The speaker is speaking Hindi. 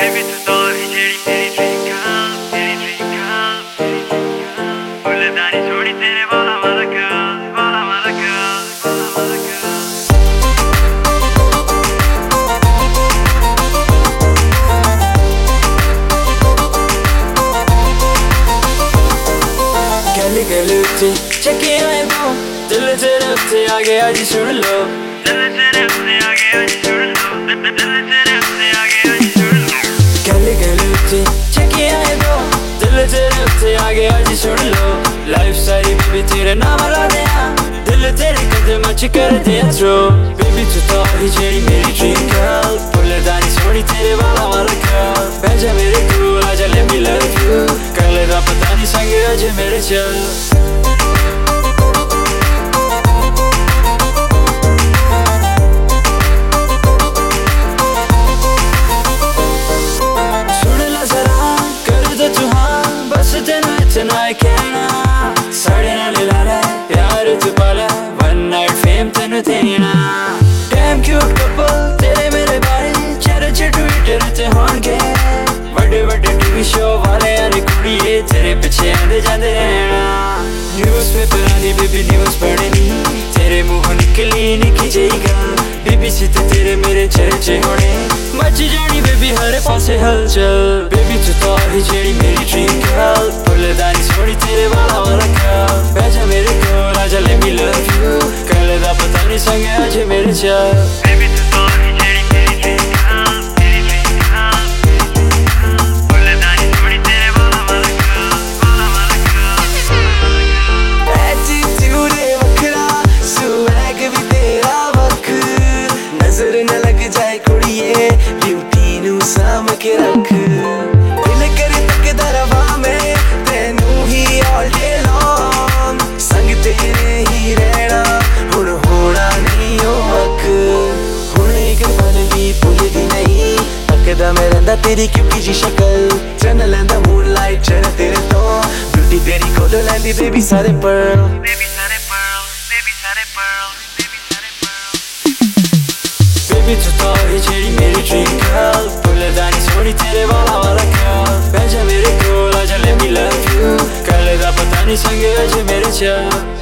Baby तू तो ही जेड़ी मेरी dream girl, मेरी dream girl, मेरी dream girl। फुलदानी छोड़ी तेरे वाला वाला girl, वाला वाला girl, वाला वाला girl। गली गली उठी चक्की आए वो दिल तेरे उत्ते आ गया जी सुन लो। दिल तेरे उत्ते आ गया जी सुन लो। दिल तेरे उत्ते आ गया जी सुन लो। गली गली उठी चक्की आए वो दिल तेरे उत्ते आ गया जी सुन लो। लाइफ सारी बेबी तेरे नाम ला दिया दिल तेरे कदम च कर दिया थ्रो। बेबी तू तो ही जेड़ी मेरी ड्रीम गर्ल फुलदानी सोनी तेरे वाला वाला girl। बैजा मेरे कोल आजा let me love you कल दा पता नहीं संग अज मेरे चल। इतना कहना साढ़े नाल लाला यार तू पाला वन नाइट फेम तेनू देना। डैम क्यूट कपल तेरे मेरे बारे चर्चे ट्विटर ते होणगे बड़े बड़े टीवी शो वाले यारे कुड़िए तेरे पिछे आंदे जांदे रहना। न्यूज़पेपर दी बेबी न्यूज़ पढ़नी तेरे मुंह निकली निकी जेही गल। बीबीसी ते तेरे मेरे चर्चे होने मच जानी बेबी हर पासे हलचल। बेबी तू तो ही जेड़ी मेरी ड्रीम गर्ल फुलदानी सोनी तेरे वाला वाला girl। बैजा मेरे कोल आजा let me love you कल दा पता नहीं संग अज मेरे चल। Baby तू तो ही जेड़ी मेरी dream girl, मेरी dream girl, मेरी dream girl। फुलदानी सोनी तेरे वाला वाला girl, वाला वाला girl, वाला वाला girl। Attitude वखरा swag भी तेरा वख नजर न लग जाए कुड़िए ब्यूटी नू साम के रख। दिल करे तकदा रवा मैं तेनू ही all day long संग तेरे ही रहना हुण होना नहीं ओ वक। हुण एक पल भी भुलदी नहीं तकदा मैं रहिंदा तेरी क्यूटी जी शक्ल। चन लैंदा मूनलाइट चन तेरे तो ब्यूटी तेरी कोलों लैंदी बेबी सारे pearl। Baby सारे pearl, baby सारे pearl, baby सारे pearl। बेबी तू तो ही जेड़ी मेरी ड्रीम गर्ल फुलदानी सोनी तेरे वाला वाला girl। बैजा मेरे कोल आजा let me love you कल दा पता नहीं संग अज मेरे चल।